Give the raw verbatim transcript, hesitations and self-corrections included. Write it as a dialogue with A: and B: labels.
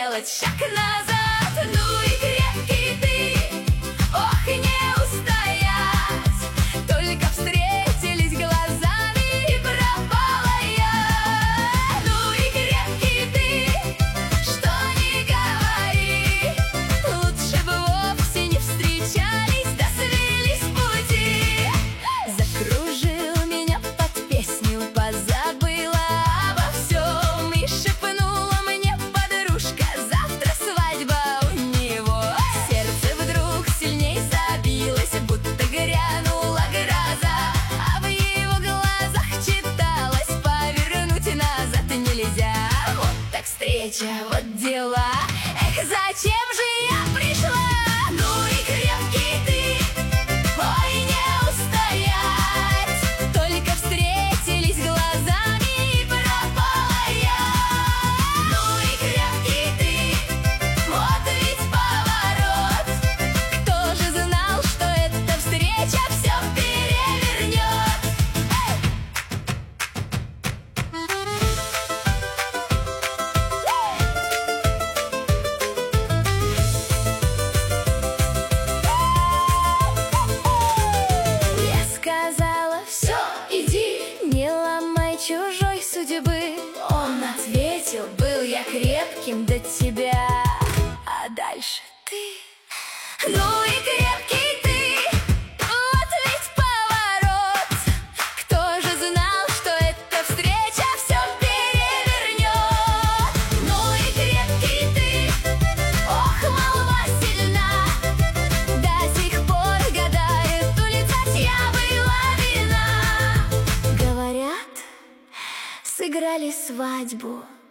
A: сделать шаг назад. Ну и крепкий ты, ох, и не устоять. Только встретились глазами, и пропала я. Ну и крепкий ты, что ни говори, лучше бы вовсе не встречались, да свелись пути. Закружил меня под песню, позабыла обо всем и шепнула мне подружка: завтра свадьба у него. Сердце вдруг сильней забилось, будто грянула гроза, а в его глазах читалось: повернуть назад нельзя. Вот так встреча, вот дела. Эх, зачем же я пришла? Ну и крепкий ты, ой, не устоять. Только встретились глазами, и пропала я. Ну и крепкий ты, вот ведь поворот. Кто же знал, что эта встреча все перевернет? Я сказала: все, иди, не ломай чужой судьбы. Он ответил: был я крепким до тебя, а дальше ты. Ну и крепкий ты, вот ведь поворот. Кто же знал, что эта встреча все перевернет? Ну и крепкий ты, ох, молва сильна, до сих пор гадает, улетать я была вина. Говорят, сыграли свадьбу